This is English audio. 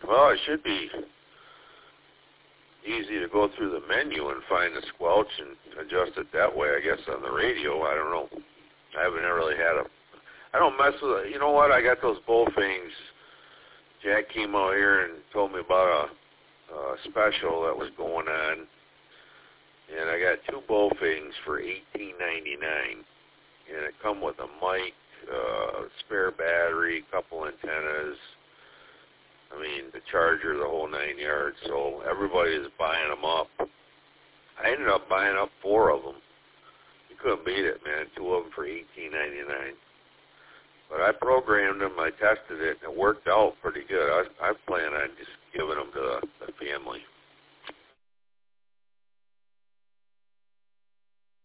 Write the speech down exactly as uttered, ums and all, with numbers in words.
Well, it should be easy to go through the menu and find the squelch and adjust it that way, I guess, on the radio. I don't know. I haven't really had a... I don't mess with it. You know what? I got those Bofings. Jack came out here and told me about a, a special that was going on. And I got two Bofings for eighteen ninety-nine. And it come with a mic, uh, spare battery, couple antennas. I mean, the charger, the whole nine yards. So everybody is buying them up. I ended up buying up four of them. You couldn't beat it, man. Two of them for eighteen ninety-nine. But I programmed them. I tested it, and it worked out pretty good. I, I plan on just giving them to the, the family.